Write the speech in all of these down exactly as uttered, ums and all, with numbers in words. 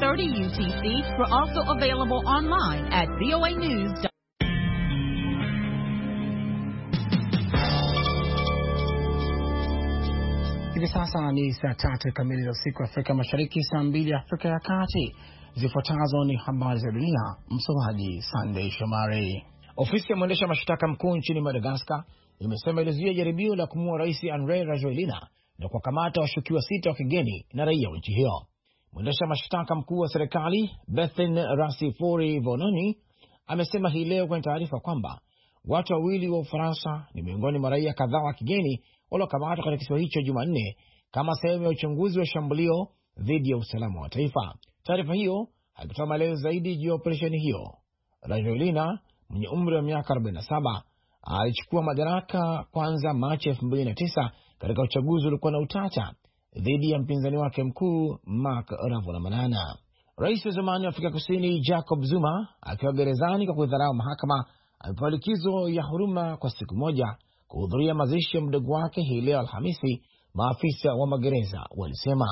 thirty U T C. We're also available online at v o a news dot com. Hivi sasa ni saa tatu kamili za usiku Afrika Mashariki, saa mbili Afrika ya Kati. Zifuatazo ni habari za dunia, msomaji Sunday Shomari. Ofisi ya mwendesha mashtaka mkuu nchini Madagascar imesema ilizuia jaribio la kumuua Rais Andry Rajoelina na kuwakamata washukiwa sita wa kigeni na raia wa nchi hiyo. Mwendesha mashtaka mkuu wa serikali Bethin Rasifori Vononi amesema hii leo kwenye taarifa kwamba watu wawili wa Ufaransa ni miongoni mwa raia kadhaa wa kigeni waliokamatwa katika kisiwa hicho Jumanne kama sehemu ya uchunguzi wa shambulio dhidi ya usalama wa taifa. Taarifa hiyo haikutoa maelezo zaidi juu ya operesheni hiyo. Rajoelina mwenye umri wa miaka arobaini na saba alichukua madaraka kwanza Machi elfu mbili na tisa katika uchaguzi uliokuwa na utata dhidi ya mpinzani wake mkuu Marc Ravalomanana. Rais wa zamani wa Afrika Kusini Jacob Zuma akiwa gerezani kwa kudharau mahakama amepewa likizo ya huruma kwa siku moja kuhudhuria mazishi ya mdogo wake hii leo Alhamisi, maafisa wa magereza walisema.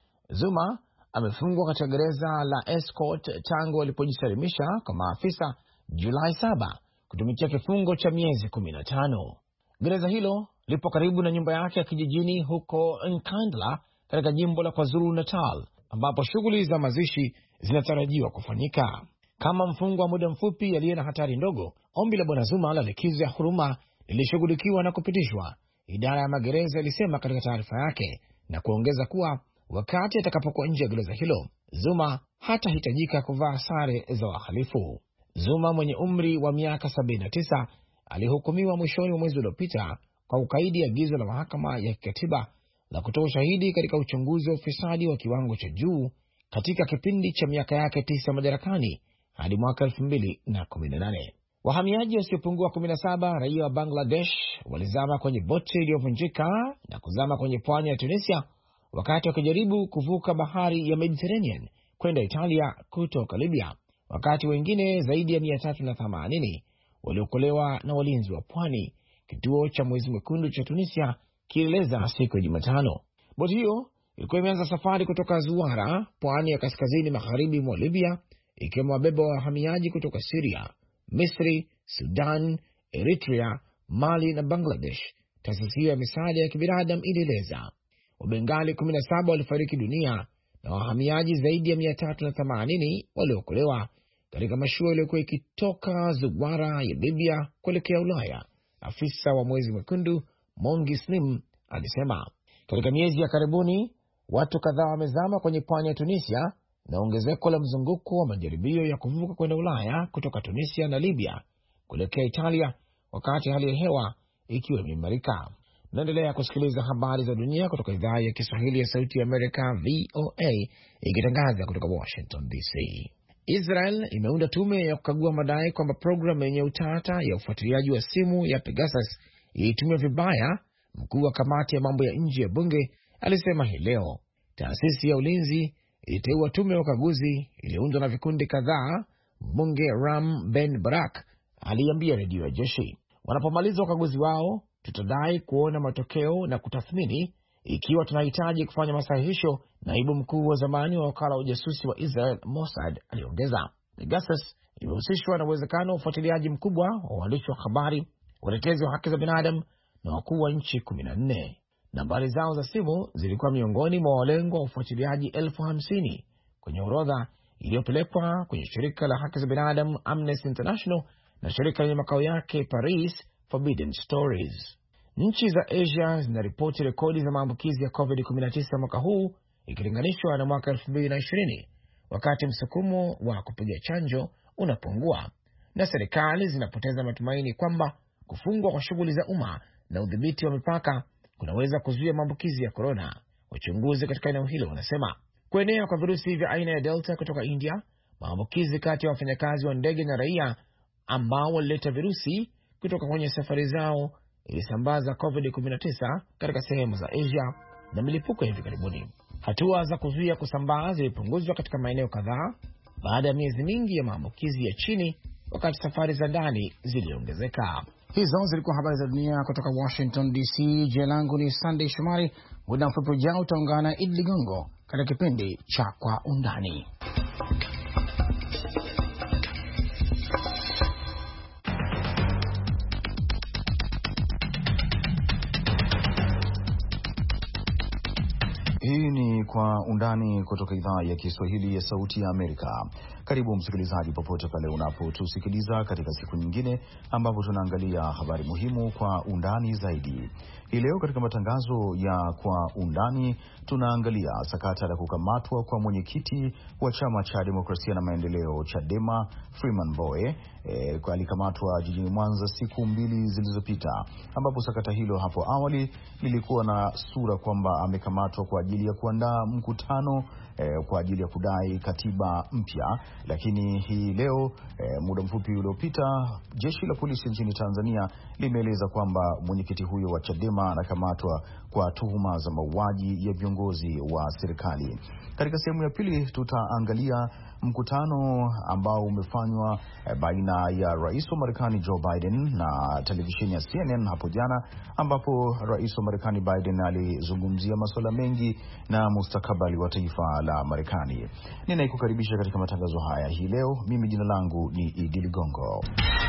Zuma amefungwa katika gereza la Escort tangu alipojisalimisha kwa maafisa Julai saba kutumikia kifungo cha miezi kumi na tano. Gereza hilo lipo karibu na nyumba yake ya kijijini huko Nkandla katika jimbo la KwaZulu Natal, ambapo shughuli za mazishi zinatarajiwa kufanyika. Kama mfungwa wa muda mfupi aliye na hatari ndogo, ombi la bwana Zuma la likizo ya huruma lilishughulikiwa na kupitishwa, idara ya magereza ilisema katika taarifa yake, na kuongeza kuwa wakati atakapokuwa nje ya gereza hilo, Zuma hatahitajika kuvaa sare za wahalifu. Zuma mwenye umri wa miaka sabini na tisa alihukumiwa mwishoni mwa mwezi uliopita kwa ukaidi agizo la mahakama ya kikatiba la kutoa ushahidi katika uchunguzi wa ufisadi wa kiwango cha juu katika kipindi cha miaka yake tisa madarakani hadi mwaka elfu mbili na kumi na nane. Wahamiaji wasiopungua kumi na saba raia wa Bangladesh walizama kwenye boti iliyovunjika na kuzama kwenye pwani ya Tunisia wakati wakijaribu kuvuka bahari ya Mediterranean kwenda Italia kutoka Libya, wakati wengine zaidi ya mia tatu na themanini waliokolewa na walinzi wa pwani, kituo cha Mwezi Mwekundu cha Tunisia kieleza siku ya Jumatano. Boti hiyo ilikuwa imeanza safari kutoka Zuwara, pwani ya kaskazini magharibi mwa Libya, ikiwa wabeba wahamiaji kutoka Syria, Misri, Sudan, Eritrea, Mali na Bangladesh. Taasisi ya misaada ya kibinadamu ilieleza Wabengali kumi na saba walifariki dunia na wahamiaji zaidi ya mia tatu na themanini waliokolewa katika mashua iliyokuwa ikitoka Zuwara ya Libya kuelekea Ulaya. Afisa wa Mwezi Mwekundu Mongi Slim alisema katika miezi ya karibuni watu kadhaa wamezama kwenye pwani ya Tunisia na ongezeko la mzunguko wa majaribio ya kuvuka kwenda Ulaya kutoka Tunisia na Libya kuelekea Italia, wakati hali ya hewa ikiwa imeimarika. Naendelea kusikiliza habari za dunia kutoka idhaa ya Kiswahili ya Sauti ya Amerika V O A ikitangaza kutoka Washington D C. Israel imeunda tume ya kukagua madai kwamba programu yenye utata ya ufuatiliaji wa simu ya Pegasus ilitumia vibaya. Mkuu wa kamati ya mambo ya nje ya bunge alisema hii leo taasisi ya ulinzi iliteua tume ya ukaguzi iliyoundwa na vikundi kadhaa. Mbunge Ram Ben Barak aliambia redio ya jeshi, wanapomaliza ukaguzi wao tutadai kuona matokeo na kutathmini ikiwa tunahitaji kufanya masahihisho. Naibu mkuu wa zamani wa wakala wa ujasusi wa Israel Mossad aliongeza. Pegasus imehusishwa na uwezekano wa ufuatiliaji mkubwa wa waandishi wa habari, watetezi wa haki za binadamu na wakuu wa nchi kumi na nne. Nambari zao za simu zilikuwa miongoni mwa walengwa wa ufuatiliaji elfu hamsini kwenye orodha iliyopelekwa kwenye shirika la haki za binadamu Amnesty International na shirika lenye makao yake Paris Forbidden Stories. Nchi za Asia zinaripoti rekodi za maambukizi ya covid kumi na tisa mwaka huu ikilinganishwa na mwaka elfu mbili na ishirini, wakati msukumo wa kupiga chanjo unapungua na serikali zinapoteza matumaini kwamba kufungwa kwa shughuli za umma na udhibiti wa mipaka kunaweza kuzuia maambukizi ya korona. Wachunguzi katika eneo hilo wanasema kuenea kwa virusi vya aina ya Delta kutoka India, maambukizi kati ya wafanyakazi wa ndege na raia ambao walileta virusi kutoka kwenye safari zao ilisambaza covid kumi na tisa katika sehemu za Asia na milipuko hivi karibuni. Hatua za kuzuia kusambaa zilipunguzwa katika maeneo kadhaa baada ya miezi mingi ya maambukizi ya chini, wakati safari za ndani ziliongezeka. Hizo zilikuwa habari za dunia kutoka Washington D C. Jina langu ni Sunday Shomari. Muda mfupi ujao utaungana na Idi Ligongo katika kipindi cha Kwa Undani. Hii ni Kwa Undani kutoka idhaa ya Kiswahili ya Sauti ya Amerika. Karibu msikilizaji, popote pale unapotusikiliza katika siku nyingine ambapo tunaangalia habari muhimu kwa undani zaidi. Hii leo katika matangazo ya Kwa Undani tunaangalia sakata la kukamatwa kwa mwenyekiti wa Chama cha Demokrasia na Maendeleo Chadema, Freeman Mbowe. E, alikamatwa jijini Mwanza siku mbili zilizopita, ambapo sakata hilo hapo awali lilikuwa na sura kwamba amekamatwa kwa ajili ya kuandaa mkutano e, kwa ajili ya kudai katiba mpya. Lakini hii leo e, muda mfupi uliopita, jeshi la polisi nchini Tanzania limeeleza kwamba mwenyekiti huyo wa Chadema anakamatwa kwa tuhuma za mauaji ya viongozi wa serikali. Katika sehemu ya pili tutaangalia mkutano ambao umefanywa e, baina ya rais wa Marekani Joe Biden na televisheni ya C N N hapo jana, ambapo rais wa Marekani Biden alizungumzia masuala mengi na mustakabali wa taifa la Marekani. Ninaikukaribisha katika matangazo haya hii leo. Mimi jina langu ni Idi Ligongo.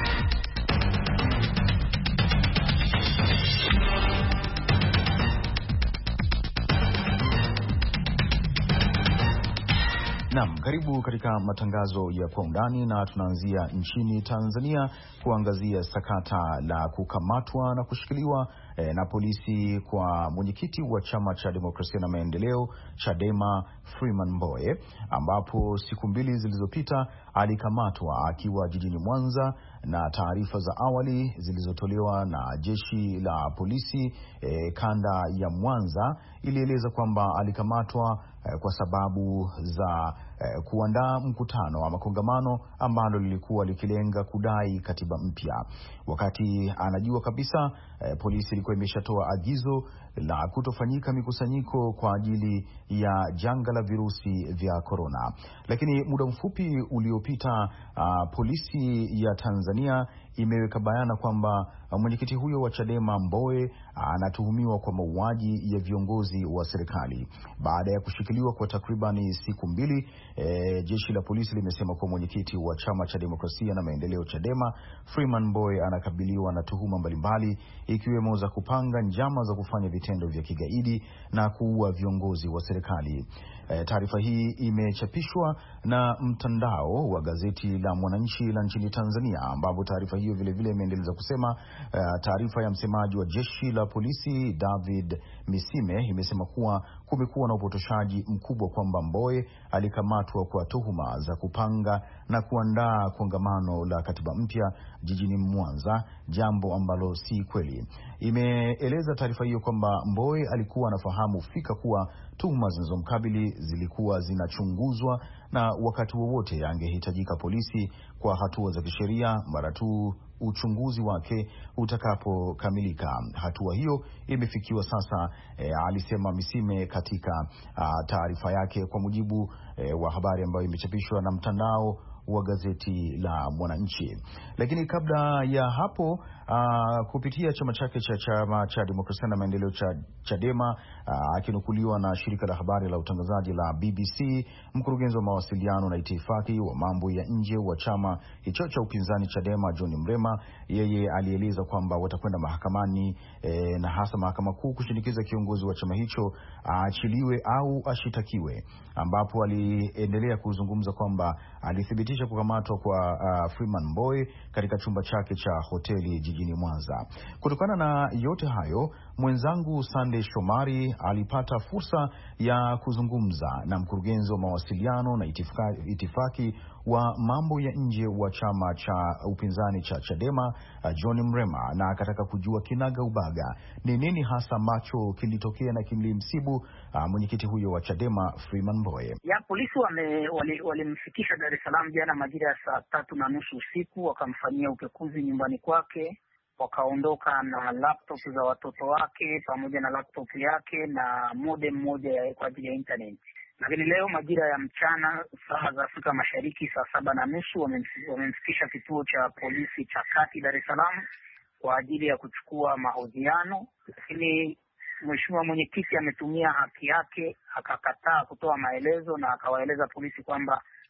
Naam, karibu katika matangazo ya Kwa Undani, na tunaanzia nchini Tanzania kuangazia sakata la kukamatwa na kushikiliwa eh, na polisi kwa mwenyekiti wa Chama cha Demokrasia na Maendeleo Chadema, Freeman Mbowe, ambapo siku mbili zilizopita alikamatwa akiwa jijini Mwanza, na taarifa za awali zilizotolewa na jeshi la polisi eh, kanda ya Mwanza ilieleza kwamba alikamatwa eh, kwa sababu za eh, kuandaa mkutano ama kongamano ambalo lilikuwa likilenga kudai katiba mpya. Wakati anajua kabisa eh, polisi ilikuwa imeshatoa agizo la kutofanyika mikusanyiko kwa ajili ya janga la virusi vya korona. Lakini muda mfupi uliopita uh, polisi ya Tanzania imeweka bayana kwamba uh, mwenyekiti huyo wa Chadema Mbowe anatuhumiwa uh, kwa mauaji ya viongozi wa serikali. Baada ya kushikiliwa kwa takribani siku mbili, eh, jeshi la polisi limesema kwa mwenyekiti wa Chama cha Demokrasia na Maendeleo Chadema, Freeman Mbowe anakabiliwa na tuhuma mbalimbali, ikiwemo za kupanga njama za kufanya vitendo vya kigaidi na kuua viongozi wa serikali. E, taarifa hii imechapishwa na mtandao wa gazeti la Mwananchi la nchini Tanzania, ambapo taarifa hiyo vile vile imeendeleza kusema uh, taarifa ya msemaji wa jeshi la polisi David Misime imesema kuwa kumekuwa na upotoshaji mkubwa kwamba Mbowe alikamatwa kwa tuhuma za kupanga na kuandaa kongamano la katiba mpya jijini Mwanza, jambo ambalo si kweli. Imeeleza taarifa hiyo kwamba Mbowe alikuwa anafahamu fika kuwa tuhuma zinazomkabili zilikuwa zinachunguzwa na wakati wowote angehitajika polisi kwa hatua za kisheria mara tu uchunguzi wake utakapokamilika. Hatua hiyo imefikiwa sasa, e, alisema Misime katika taarifa yake, kwa mujibu e, wa habari ambayo imechapishwa na mtandao wa gazeti la Mwananchi. Lakini kabla ya hapo uh, kupitia chama chake cha Chama cha Demokrasia na Maendeleo cha Chadema, akinukuliwa uh, na shirika la habari la utangazaji la B B C, mkurugenzi wa mawasiliano na itifaki wa mambo ya nje wa chama hicho cha upinzani Chadema, John Mrema, yeye alieleza kwamba watakwenda mahakamani eh, na hasa mahakama kuu kushinikiza kiongozi wa chama hicho aachiliwe au ashitakiwe, ambapo aliendelea kuzungumza kwamba alithibitisha kukamatwa kwa uh, Freeman Mbowe katika chumba chake cha hoteli jijini Mwanza. Kutokana na yote hayo, mwenzangu Sunday Shomari alipata fursa ya kuzungumza na mkurugenzi wa mawasiliano na itifaki, itifaki wa mambo ya nje wa chama cha upinzani cha Chadema, uh, John Mrema, na akataka kujua kinaga ubaga ni nini hasa macho kilitokea na kimlimsibu uh, mwenyekiti huyo wa Chadema Freeman Mbowe. Ya polisi walimfikisha Dar es Salaam jana majira ya saa tatu na nusu usiku, wakamfanyia upekuzi nyumbani kwake, wakaondoka na laptop za watoto wake pamoja na laptop yake na modem moja kwa ajili ya internet. Lakini leo majira ya mchana saa za Afrika Mashariki saa saba na nusu wamemfikisha kituo cha polisi cha Kati Dar es Salaam kwa ajili ya kuchukua mahojiano. Lakini mheshimiwa mwenyekiti ametumia haki yake, akakataa kutoa maelezo na akawaeleza polisi kwamba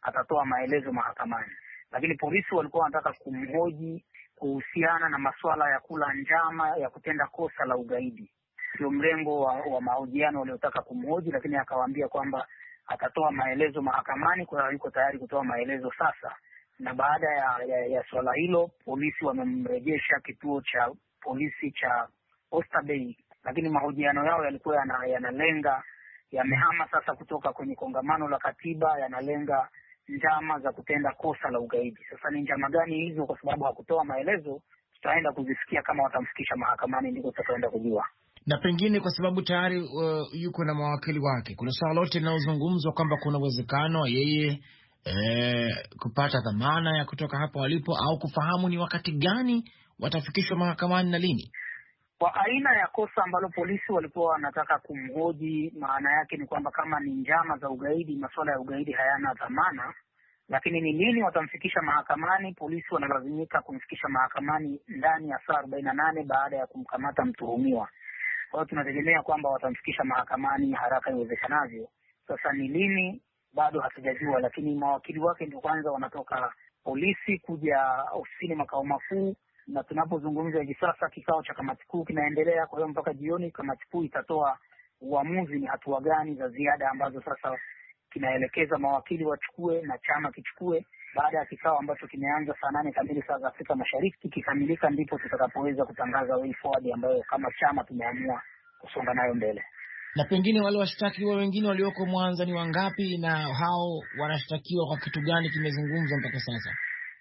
atatoa maelezo mahakamani. Lakini polisi walikuwa wanataka kumhoji kuhusiana na masuala ya kula njama ya kutenda kosa la ugaidi. Sio mrengo wa, wa mahojiano waliotaka kumhoji, lakini akawaambia kwamba atatoa maelezo mahakamani, kwa hiyo yuko tayari kutoa maelezo sasa. Na baada ya, ya, ya swala hilo, polisi wamemrejesha kituo cha polisi cha Oysterbay, lakini mahojiano yao yalikuwa yanalenga, yamehama sasa kutoka kwenye kongamano la katiba, yanalenga njama za kutenda kosa la ugaidi. Sasa ni njama gani hizo? Kwa sababu hakutoa maelezo, tutaenda kuzisikia kama watamfikisha mahakamani, ndiko tutaenda kujua. Na pengine kwa sababu tayari uh, yuko na mawakili wake, kuna swala lote linalozungumzwa kwamba kuna uwezekano wa yeye eh, kupata dhamana ya kutoka hapo walipo, au kufahamu ni wakati gani watafikishwa mahakamani na lini? Kwa aina ya kosa ambalo polisi walikuwa wanataka kumhoji, maana yake ni kwamba kama ni njama za ugaidi, masuala ya ugaidi hayana dhamana. Lakini ni lini watamfikisha mahakamani? Polisi wanalazimika kumfikisha mahakamani ndani ya saa arobaini na nane baada ya kumkamata mtuhumiwa. Kwa hiyo tunategemea kwamba watamfikisha mahakamani haraka iwezekanavyo. Sasa ni lini bado hatujajua, lakini mawakili wake ndio kwanza wanatoka polisi kuja ofisini makao makuu, na tunapozungumza hivi sasa kikao cha kamati kuu kinaendelea. Kwa hiyo mpaka jioni kamati kuu itatoa uamuzi ni hatua gani za ziada ambazo sasa kinaelekeza mawakili wachukue na chama kichukue. Baada ya kikao ambacho kimeanza saa nane kamili saa za Afrika Mashariki kikamilika, ndipo tutakapoweza kutangaza way forward ambayo kama chama tumeamua kusonga nayo mbele. Na pengine wale washtakiwa wengine walioko Mwanza ni wangapi, na hao wanashtakiwa kwa kitu gani kimezungumzwa mpaka sasa?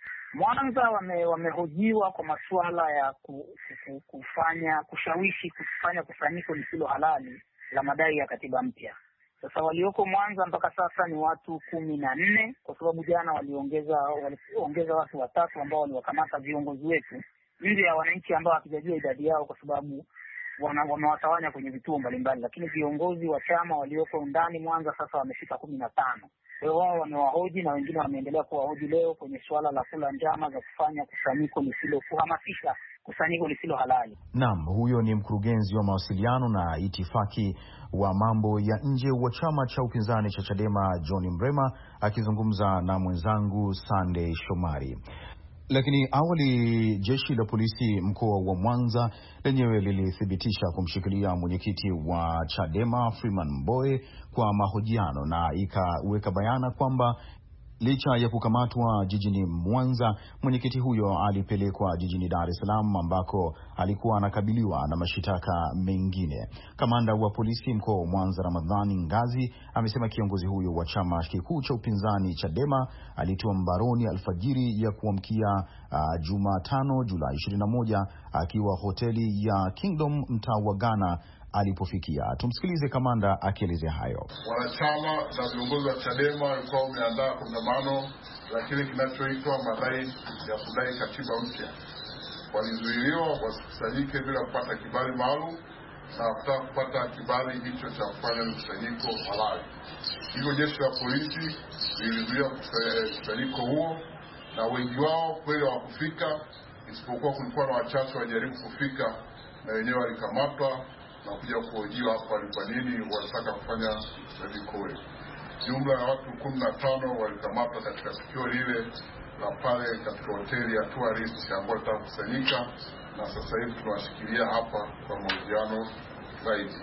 Mwanza wame, wamehojiwa kwa masuala ya ku, ku, kufanya kushawishi kufanya kusanyiko lisilo halali la madai ya katiba mpya. Sasa walioko Mwanza mpaka sasa ni watu kumi na nne, kwa sababu jana waliongeza waliongeza watu watatu ambao waliwakamata viongozi wetu nje ya wananchi ambao hatujajua idadi yao, kwa sababu wamewatawanya kwenye vituo mbalimbali. Lakini viongozi wa chama walioko ndani Mwanza sasa wamefika kumi na tano. Kwa hiyo wao wamewahoji na wengine wameendelea kuwahoji leo kwenye suala la kula njama za kufanya kusanyiko lisilo kuhamasisha kusanyiko lisilo halali. Naam, huyo ni mkurugenzi wa mawasiliano na itifaki wa mambo ya nje wa chama cha upinzani cha Chadema John Mrema akizungumza na mwenzangu Sunday Shomari. Lakini awali jeshi la polisi mkoa wa Mwanza lenyewe lilithibitisha kumshikilia mwenyekiti wa Chadema Freeman Mbowe kwa mahojiano, na ikaweka bayana kwamba licha ya kukamatwa jijini Mwanza, mwenyekiti huyo alipelekwa jijini Dar es Salaam ambako alikuwa anakabiliwa na mashitaka mengine. Kamanda wa polisi mkoa wa Mwanza Ramadhani Ngazi amesema kiongozi huyo wa chama kikuu cha upinzani Chadema alitiwa mbaroni alfajiri ya kuamkia uh, Jumatano Julai ishirini na moja akiwa hoteli ya Kingdom mtaa wa Ghana alipofikia. Tumsikilize kamanda akielezea hayo. Wanachama na viongozi wa Chadema walikuwa wameandaa kongamano la kile kinachoitwa madai ya kudai katiba mpya. Walizuiliwa wasikusanyike bila kupata kibali maalum na kutaka kupata kibali hicho cha kufanya mkusanyiko halali. Hivyo jeshi la polisi lilizuia mkusanyiko huo, na wengi wao kweli hawakufika, isipokuwa kulikuwa na wachache wajaribu kufika na wenyewe walikamatwa na kuja kuhojiwa hapa ni kwa nini walitaka kufanya mkusanyiko ule. Jumla ya watu kumi na tano walikamatwa katika tukio lile la pale katika hoteli ya Tourist ambao walitaka kukusanyika, na sasa hivi tunawashikilia hapa kwa mahojiano zaidi.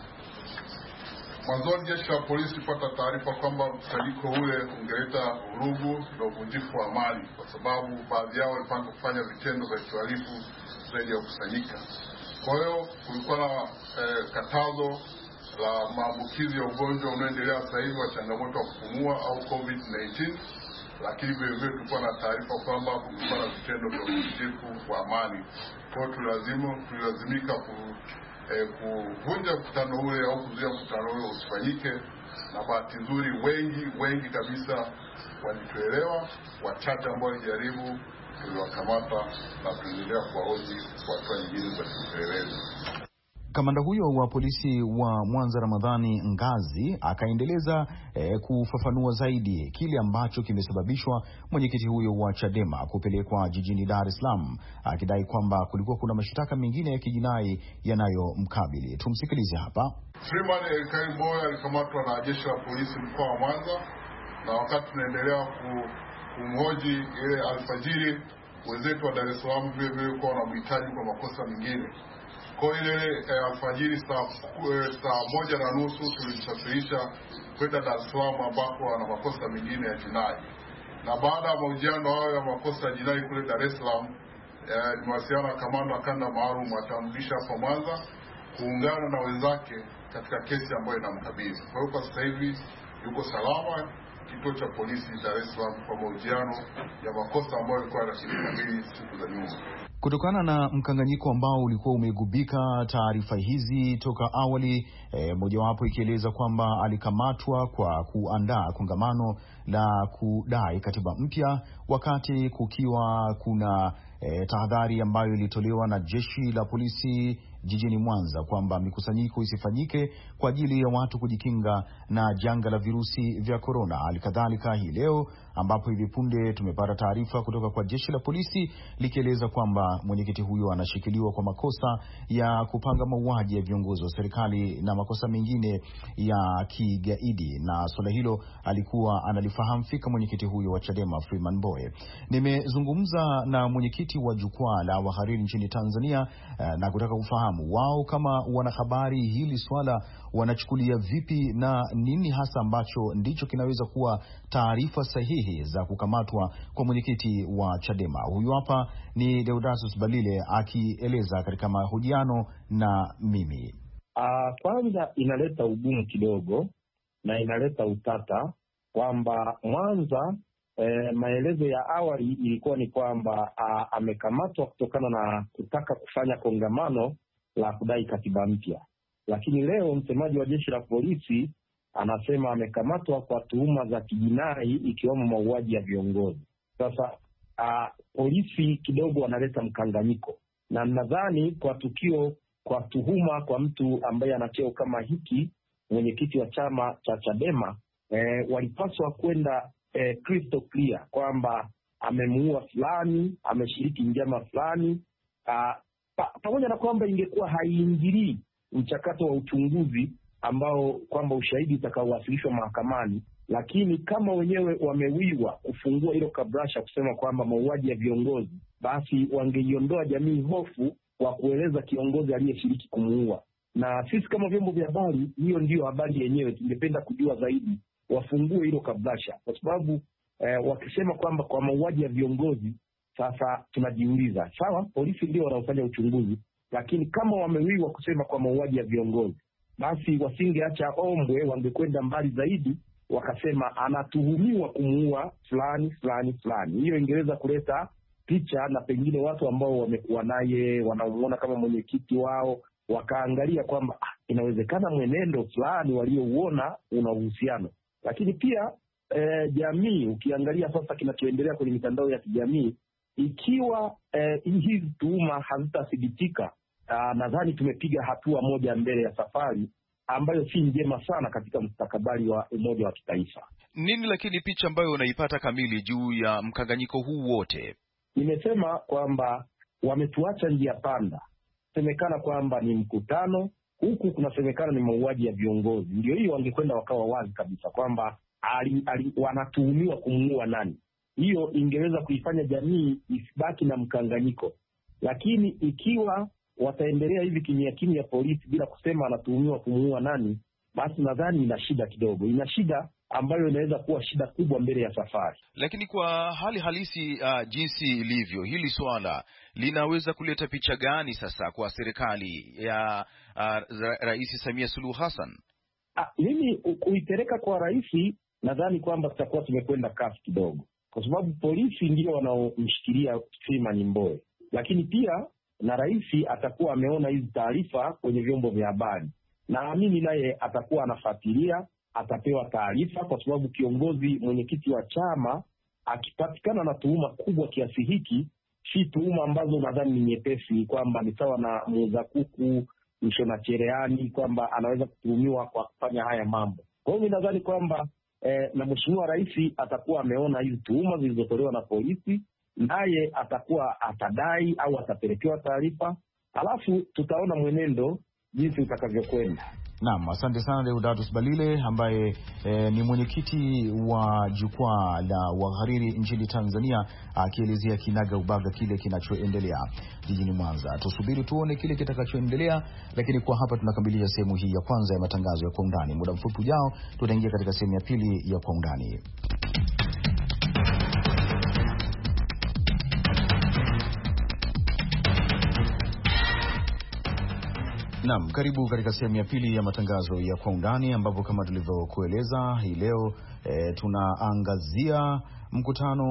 Mwanzoni jeshi la polisi pata taarifa kwamba mkusanyiko ule ungeleta vurugu na uvunjifu wa amani, kwa sababu baadhi yao walipanga kufanya vitendo vya uhalifu zaidi ya kukusanyika. Kwa hiyo kulikuwa na eh, katazo la maambukizi ya ugonjwa unaoendelea sasa hivi wa changamoto ya kupumua au covid kumi na tisa, lakini vile vile tulikuwa na taarifa kwamba kulikuwa na vitendo vya uvunjifu wa amani. Kwa hiyo tulazima tulazimika ku, eh, kuvunja mkutano ule au kuzuia mkutano ule usifanyike, na bahati nzuri wengi wengi kabisa walituelewa. Wachache ambao walijaribu tuliwakamata na tunaendelea kuwahoji kwa hatua nyingine za upelelezi. Kamanda huyo wa polisi wa Mwanza Ramadhani Ngazi akaendeleza eh, kufafanua zaidi kile ambacho kimesababishwa mwenyekiti huyo wa Chadema kupelekwa jijini Dar es Salaam, akidai kwamba kulikuwa kuna mashtaka mengine ya kijinai yanayomkabili. Tumsikilize hapa. Freeman Mbowe alikamatwa na jeshi la polisi mkoa wa Mwanza na wakati tunaendelea kumhoji ile alfajiri, wenzetu wa Dar es Salaam vile vile kwa wanamhitaji kwa makosa mengine. Kwa ile eh, alfajiri saa eh, saa moja na nusu tulimsafirisha kwenda Dar es Salaam ambako ana makosa mengine ya jinai. Na baada ya mahojiano hayo ya makosa ya jinai kule Dar es Salaam, eh, nimewasiliana na kamanda kanda maalum atamrudisha hapo Mwanza kuungana na wenzake katika kesi ambayo inamkabili. Kwa hiyo kwa sasa hivi yuko salama kituo cha polisi Dar es Salaam kwa mahojiano ya makosa ambayo yalikuwa yanakabili siku za nyuma. Kutokana na mkanganyiko ambao ulikuwa umegubika taarifa hizi toka awali, e, mojawapo ikieleza kwamba alikamatwa kwa kuandaa kongamano la kudai katiba mpya, wakati kukiwa kuna e, tahadhari ambayo ilitolewa na jeshi la polisi jijini Mwanza kwamba mikusanyiko isifanyike kwa ajili ya watu kujikinga na janga la virusi vya korona. Alikadhalika hii leo ambapo hivi punde tumepata taarifa kutoka kwa jeshi la polisi likieleza kwamba mwenyekiti huyo anashikiliwa kwa makosa ya kupanga mauaji ya viongozi wa serikali na makosa mengine ya kigaidi, na swala hilo alikuwa analifahamu fika mwenyekiti huyo wa Chadema Freeman Mbowe. Nimezungumza na mwenyekiti wa jukwaa la wahariri nchini Tanzania na kutaka kufahamu wao kama wanahabari hili swala wanachukulia vipi na nini hasa ambacho ndicho kinaweza kuwa taarifa sahihi za kukamatwa kwa mwenyekiti wa Chadema. Huyu hapa ni Deodatus Balile akieleza katika mahojiano na mimi. Uh, kwanza inaleta ugumu kidogo na inaleta utata kwamba Mwanza eh, maelezo ya awali ilikuwa ni kwamba uh, amekamatwa kutokana na kutaka kufanya kongamano la kudai katiba mpya. Lakini leo msemaji wa jeshi la polisi anasema amekamatwa kwa tuhuma za kijinai ikiwemo mauaji ya viongozi. Sasa uh, polisi kidogo wanaleta mkanganyiko, na nadhani kwa tukio kwa tuhuma kwa mtu ambaye ana cheo kama hiki, mwenyekiti wa chama cha Chadema, eh, walipaswa kwenda eh, crystal clear kwamba amemuua fulani, ameshiriki njama fulani, uh, pa, pamoja na kwamba ingekuwa haiingilii mchakato wa uchunguzi ambao kwamba ushahidi utakaowasilishwa mahakamani, lakini kama wenyewe wamewiwa kufungua hilo kabrasha kusema kwamba mauaji ya viongozi, basi wangeiondoa jamii hofu wa kueleza kiongozi aliyeshiriki kumuua. Na sisi kama vyombo vya habari, hiyo ndiyo habari yenyewe, tungependa kujua zaidi, wafungue hilo kabrasha, kwa sababu eh, wakisema kwamba kwa mauaji ya viongozi, sasa tunajiuliza, sawa, polisi ndio wanaofanya uchunguzi, lakini kama wamewiwa kusema kwa mauaji ya viongozi, basi wasingeacha ombwe, wangekwenda mbali zaidi wakasema anatuhumiwa kumuua fulani fulani fulani. Hiyo ingeweza kuleta picha, na pengine watu ambao wamekuwa naye wanamuona kama mwenyekiti wao wakaangalia kwamba ah, inawezekana mwenendo fulani waliouona una uhusiano. Lakini pia eh, jamii, ukiangalia sasa kinachoendelea kwenye mitandao ya kijamii, ikiwa eh, hizi tuhuma hazitathibitika, Uh, nadhani tumepiga hatua moja mbele ya safari ambayo si njema sana katika mustakabali wa umoja wa kitaifa. Nini lakini picha ambayo unaipata kamili juu ya mkanganyiko huu wote? Nimesema kwamba wametuacha njia panda. Semekana kwamba ni mkutano, huku kunasemekana ni mauaji ya viongozi. Ndio hiyo wangekwenda wakawa wazi kabisa kwamba ali, ali, wanatuhumiwa kumuua nani. Hiyo ingeweza kuifanya jamii isibaki na mkanganyiko. Lakini ikiwa wataendelea hivi kimya kimya polisi bila kusema anatuhumiwa kumuua nani, basi nadhani ina shida kidogo. Ina shida ambayo inaweza kuwa shida kubwa mbele ya safari. Lakini kwa hali halisi uh, jinsi ilivyo, hili swala linaweza kuleta picha gani sasa kwa serikali ya uh, Rais Samia Suluhu Hassan? Ah, mimi kuipeleka kwa rais, nadhani kwamba tutakuwa tumekwenda kasi kidogo, kwa sababu polisi ndio wanaomshikilia Freeman Mbowe. Lakini pia na rais atakuwa ameona hizi taarifa kwenye vyombo vya habari, naamini naye atakuwa anafuatilia, atapewa taarifa, kwa sababu kiongozi mwenyekiti wa chama akipatikana na tuhuma kubwa kiasi hiki, si tuhuma ambazo nadhani ni nyepesi, kwamba ni sawa na muuza kuku, mshona cherehani, kwamba anaweza kutuhumiwa kwa kufanya haya mambo. Kwa hiyo nadhani kwamba eh, na mheshimiwa rais atakuwa ameona hizi tuhuma zilizotolewa na polisi, naye atakuwa atadai au atapelekewa taarifa, alafu tutaona mwenendo jinsi utakavyokwenda. Naam, asante sana Deodatus Balile ambaye e, ni mwenyekiti wa jukwaa la wahariri nchini Tanzania, akielezea kinaga ubaga kile kinachoendelea jijini Mwanza. Tusubiri tuone kile kitakachoendelea, lakini kwa hapa tunakamilisha sehemu hii ya kwanza ya matangazo ya Kwa Undani. Muda mfupi ujao tutaingia katika sehemu ya pili ya Kwa Undani. Naam, karibu katika sehemu ya pili ya matangazo ya Kwa Undani, ambapo kama tulivyokueleza hii leo e, tunaangazia mkutano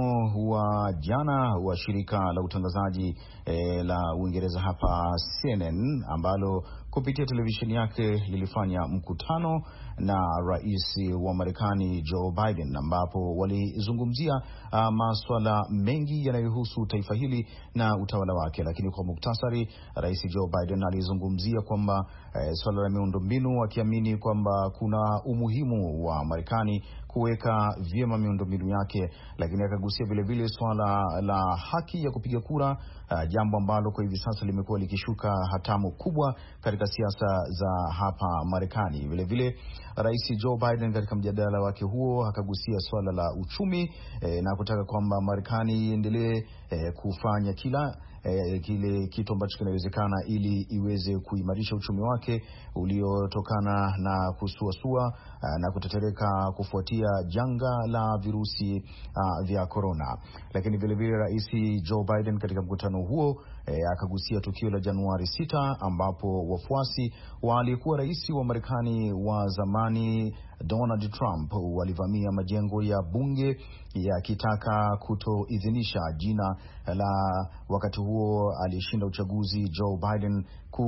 wa jana wa shirika la utangazaji e, la Uingereza hapa C N N, ambalo kupitia televisheni yake lilifanya mkutano na rais wa Marekani Joe Biden, ambapo walizungumzia uh, masuala mengi yanayohusu taifa hili na utawala wake. Lakini kwa muktasari, rais Joe Biden alizungumzia kwamba eh, swala la miundombinu, akiamini kwamba kuna umuhimu wa Marekani kuweka vyema miundombinu yake, lakini akagusia vile vile swala la haki ya kupiga kura, uh, jambo ambalo kwa hivi sasa limekuwa likishuka hatamu kubwa katika siasa za hapa Marekani. Vile vile rais Joe Biden katika mjadala wake huo akagusia swala la uchumi eh, na kutaka kwamba Marekani iendelee eh, kufanya kila eh, kile kitu ambacho kinawezekana ili iweze kuimarisha uchumi wake uliotokana na kusuasua eh, na kutetereka kufuatia janga la virusi uh, vya corona. Lakini vile vile rais Joe Biden katika mkutano huo eh, akagusia tukio la Januari sita, ambapo wafuasi walikuwa rais wa Marekani wa zamani Donald Trump walivamia majengo ya bunge yakitaka kutoidhinisha jina la wakati huo aliyeshinda uchaguzi Joe Biden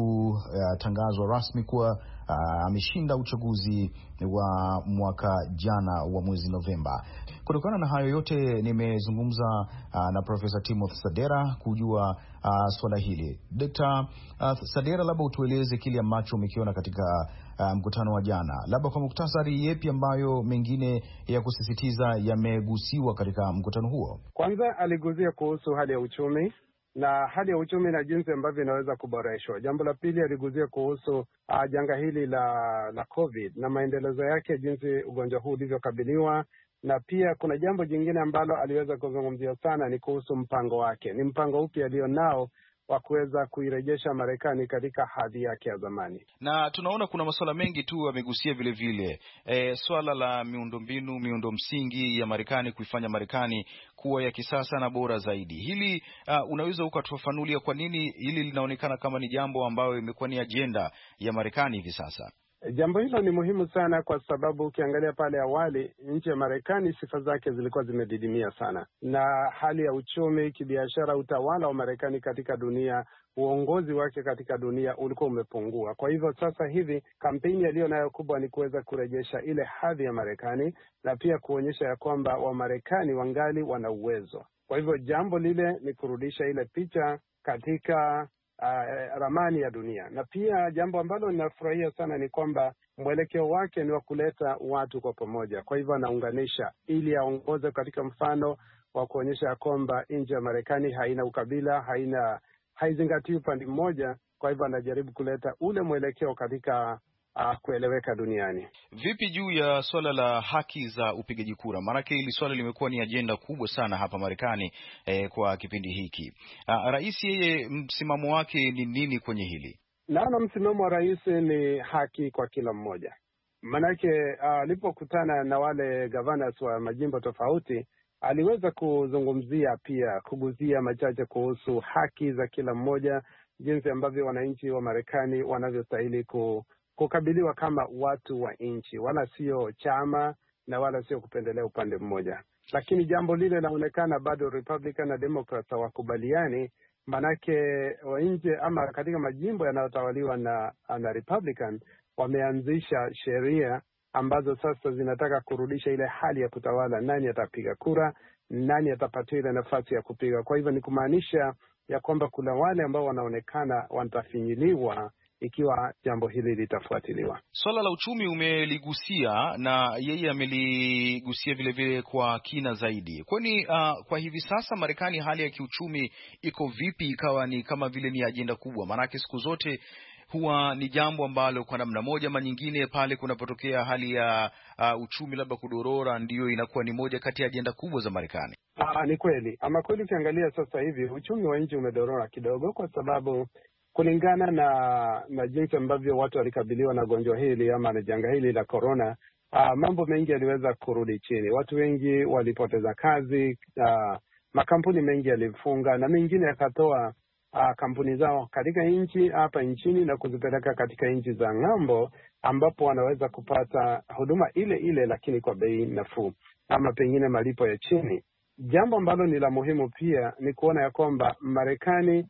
kutangazwa rasmi kuwa uh, ameshinda uchaguzi wa mwaka jana wa mwezi Novemba. Kutokana na hayo yote nimezungumza uh, na Profesa Timothy Sadera kujua uh, swala hili. Dokta uh, Sadera, labda utueleze kile ambacho umekiona katika uh, mkutano wa jana, labda kwa muktasari, yepi ambayo mengine ya kusisitiza yamegusiwa katika mkutano huo? Kwanza aliguzia kuhusu hali ya uchumi na hali ya uchumi na jinsi ambavyo inaweza kuboreshwa. Jambo la pili aliguzia kuhusu uh, janga hili la la COVID na maendelezo yake, jinsi ugonjwa huu ulivyokabiliwa. Na pia kuna jambo jingine ambalo aliweza kuzungumzia sana, ni kuhusu mpango wake. Ni mpango upi alionao wa kuweza kuirejesha Marekani katika hadhi yake ya zamani. Na tunaona kuna masuala mengi tu amegusia vile vile. E, swala la miundombinu, miundo msingi ya Marekani, kuifanya Marekani kuwa ya kisasa na bora zaidi. Hili uh, unaweza ukatufafanulia kwa nini hili linaonekana kama ni jambo ambayo imekuwa ni ajenda ya Marekani hivi sasa? Jambo hilo ni muhimu sana kwa sababu ukiangalia pale awali, nchi ya Marekani sifa zake zilikuwa zimedidimia sana, na hali ya uchumi, kibiashara, utawala wa Marekani katika dunia, uongozi wake katika dunia ulikuwa umepungua. Kwa hivyo sasa hivi kampeni aliyo nayo kubwa ni kuweza kurejesha ile hadhi ya Marekani na pia kuonyesha ya kwamba Wamarekani wangali wana uwezo. Kwa hivyo jambo lile ni kurudisha ile picha katika Uh, ramani ya dunia. Na pia jambo ambalo ninafurahia sana ni kwamba mwelekeo wake ni wa kuleta watu kwa pamoja. Kwa hivyo anaunganisha ili aongoze katika mfano wa kuonyesha ya kwamba nchi ya Marekani haina ukabila, haina haizingatii upande mmoja. Kwa hivyo anajaribu kuleta ule mwelekeo katika Uh, kueleweka duniani. Vipi juu ya swala la haki za upigaji kura? Maanake hili swala limekuwa ni ajenda kubwa sana hapa Marekani eh, kwa kipindi hiki. Uh, rais yeye msimamo wake ni nini kwenye hili? Naona msimamo wa rais ni haki kwa kila mmoja. Maanake alipokutana uh, na wale governors wa majimbo tofauti, aliweza kuzungumzia pia kuguzia machache kuhusu haki za kila mmoja, jinsi ambavyo wananchi wa Marekani wanavyostahili ku kukabiliwa kama watu wa nchi, wala sio chama na wala sio kupendelea upande mmoja. Lakini jambo lile laonekana bado Republican na Democrats hawakubaliani, manake wa nje ama katika majimbo yanayotawaliwa na na Republican wameanzisha sheria ambazo sasa zinataka kurudisha ile hali ya kutawala, nani atapiga kura, nani atapata ile nafasi ya kupiga. Kwa hivyo ni kumaanisha ya kwamba kuna wale ambao wanaonekana watafinyiliwa ikiwa jambo hili litafuatiliwa. Swala la uchumi umeligusia na yeye ameligusia vile vile kwa kina zaidi. Kwani uh, kwa hivi sasa Marekani hali ya kiuchumi iko vipi ikawa ni kama vile ni ajenda kubwa? Maanake siku zote huwa ni jambo ambalo kwa namna moja ama nyingine, pale kunapotokea hali ya uh, uchumi labda kudorora, ndiyo inakuwa ni moja kati ya ajenda kubwa za Marekani. Aa, ni kweli. Ama kweli ukiangalia sasa hivi uchumi wa nchi umedorora kidogo, kwa sababu kulingana na na jinsi ambavyo watu walikabiliwa na gonjwa hili ama na janga hili la corona, uh, mambo mengi yaliweza kurudi chini. Watu wengi walipoteza kazi, uh, makampuni mengi yalifunga na mengine yakatoa uh, kampuni zao katika nchi hapa nchini na kuzipeleka katika nchi za ng'ambo, ambapo wanaweza kupata huduma ile ile lakini kwa bei nafuu ama pengine malipo ya chini. Jambo ambalo ni la muhimu pia ni kuona ya kwamba Marekani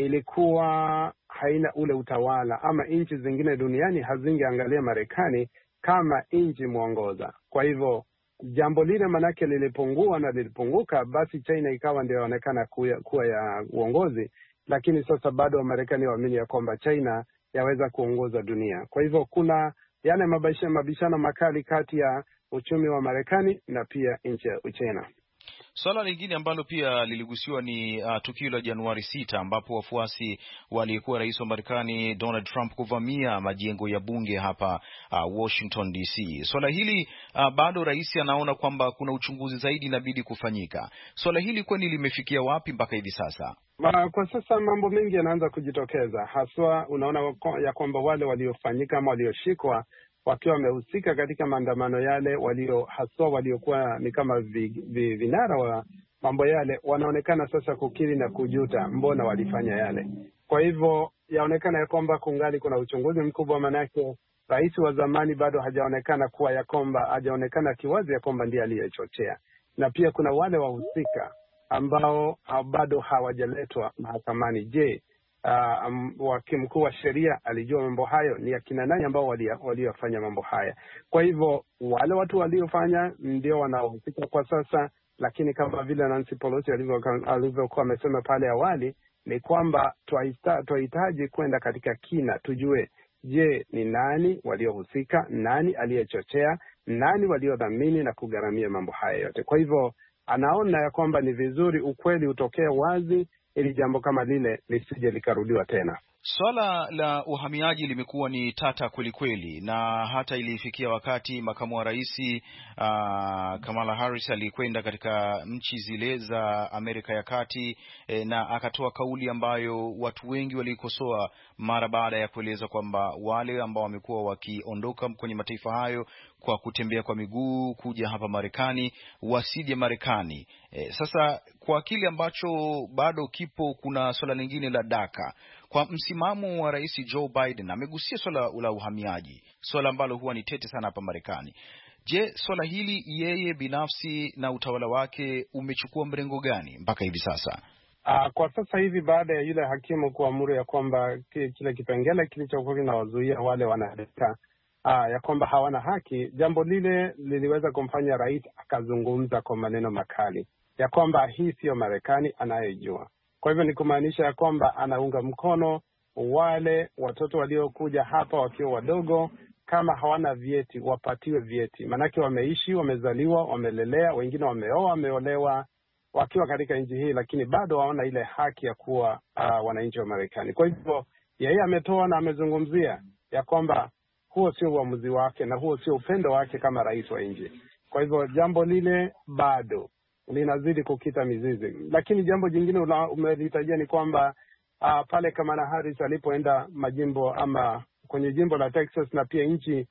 ilikuwa haina ule utawala ama nchi zingine duniani hazingeangalia Marekani kama nchi mwongoza. Kwa hivyo jambo lile manake lilipungua na lilipunguka, basi China ikawa ndio inaonekana kuwa, kuwa ya uongozi, lakini sasa bado Marekani waamini ya kwamba China yaweza kuongoza dunia. Kwa hivyo kuna yale mabishano mabishano makali kati ya uchumi wa Marekani na pia nchi ya Uchina. Swala lingine ambalo pia liligusiwa ni uh, tukio la Januari sita ambapo wafuasi walikuwa rais wa Marekani Donald Trump kuvamia majengo ya bunge hapa uh, Washington D C. Swala hili uh, bado rais anaona kwamba kuna uchunguzi zaidi inabidi kufanyika. Swala hili kwani limefikia wapi mpaka hivi sasa? Ma, kwa sasa mambo mengi yanaanza kujitokeza. Haswa unaona ya kwamba wale waliofanyika ama walioshikwa wakiwa wamehusika katika maandamano yale, walio haswa waliokuwa ni kama vi, vi, vinara wa mambo yale, wanaonekana sasa kukiri na kujuta mbona walifanya yale. Kwa hivyo yaonekana ya kwamba kungali kuna uchunguzi mkubwa, manake rais wa zamani bado hajaonekana kuwa ya kwamba hajaonekana kiwazi ya kwamba ndiye aliyechochea, na pia kuna wale wahusika ambao bado hawajaletwa mahakamani. Je, Uh, um, mkuu wa sheria alijua mambo hayo? Ni akina nani ambao waliofanya mambo haya? Kwa hivyo wale watu waliofanya ndio wanaohusika kwa sasa, lakini kama vile Nancy Pelosi alivyokuwa amesema pale awali, ni kwamba tunahitaji kwenda katika kina tujue, je, ni nani waliohusika, nani aliyechochea, nani waliodhamini na kugharamia mambo haya yote. Kwa hivyo anaona ya kwamba ni vizuri ukweli utokee wazi, ili jambo kama lile lisije likarudiwa tena. Swala la uhamiaji limekuwa ni tata kweli kweli, na hata ilifikia wakati makamu wa rais uh, Kamala Harris alikwenda katika nchi zile za Amerika ya Kati eh, na akatoa kauli ambayo watu wengi walikosoa mara baada ya kueleza kwamba wale ambao wamekuwa wakiondoka kwenye mataifa hayo kwa kutembea kwa miguu kuja hapa Marekani wasije Marekani. Eh, sasa kwa kile ambacho bado kipo, kuna swala lingine la DACA. Kwa msimamo wa Rais Joe Biden amegusia swala la uhamiaji, swala ambalo huwa ni tete sana hapa Marekani. Je, swala hili yeye binafsi na utawala wake umechukua mrengo gani mpaka hivi sasa? Uh, kwa sasa hivi baada ya yule hakimu kuamuru ya kwamba kile kipengele kilichokuwa kinawazuia wale wanadaka uh, ya kwamba hawana haki, jambo lile liliweza kumfanya rais akazungumza kwa maneno makali ya kwamba hii sio Marekani anayejua. Kwa hivyo ni kumaanisha ya kwamba anaunga mkono wale watoto waliokuja hapa wakiwa wadogo, kama hawana vyeti wapatiwe vyeti. Manake wameishi, wamezaliwa, wamelelea, wengine wameoa, wameolewa wakiwa katika nchi hii, lakini bado hawana ile haki ya kuwa uh, wananchi wa Marekani. Kwa hivyo yeye ametoa na amezungumzia ya kwamba huo sio uamuzi wake na huo sio upendo wake kama rais wa nchi. Kwa hivyo jambo lile bado linazidi kukita mizizi. Lakini jambo jingine umelitajia ni kwamba uh, pale Kamala Harris alipoenda majimbo ama kwenye jimbo la Texas na pia nchi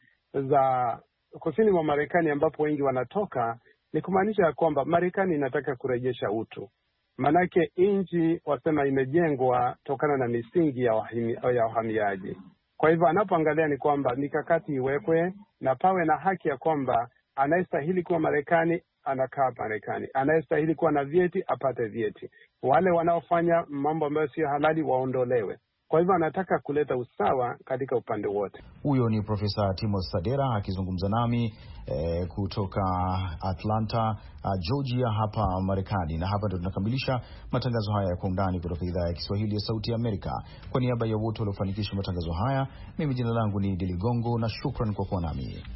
za kusini mwa Marekani ambapo wengi wanatoka, ni kumaanisha ya kwamba Marekani inataka kurejesha utu. Manake nchi wasema imejengwa tokana na misingi ya, wahimi, ya uhamiaji. Kwa hivyo anapoangalia ni kwamba mikakati iwekwe na pawe na haki ya kwamba anayestahili kuwa Marekani anakaa Marekani, anayestahili kuwa na vyeti apate vyeti, wale wanaofanya mambo ambayo sio halali waondolewe. Kwa hivyo anataka kuleta usawa katika upande wote. Huyo ni Profesa Timothy Sadera akizungumza nami eh, kutoka Atlanta, uh, Georgia hapa Marekani. Na hapa ndo tunakamilisha matangazo haya ya Kwa Undani kutoka idhaa ya Kiswahili ya Sauti ya Amerika. Kwa niaba ya wote waliofanikisha matangazo haya, mimi jina langu ni Dili Gongo na shukran kwa kuwa nami.